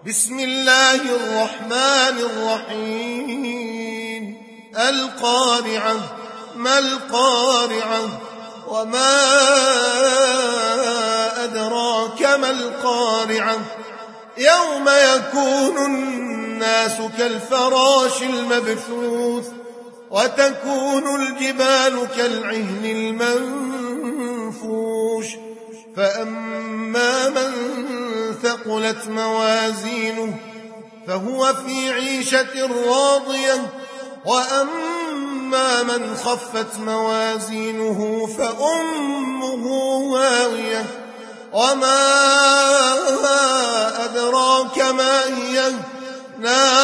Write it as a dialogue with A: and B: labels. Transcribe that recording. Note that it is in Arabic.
A: بسم الله الرحمن الرحيم القارعة ما القارعة وما أدراك ما القارعة يوم يكون الناس كالفراش المبثوث وتكون الجبال كالعهن المنفوش فأما من ثقلت موازينه فهو في عيشة راضية وأما من خفت موازينه فأمه هاوية وما أدراك ما هي نار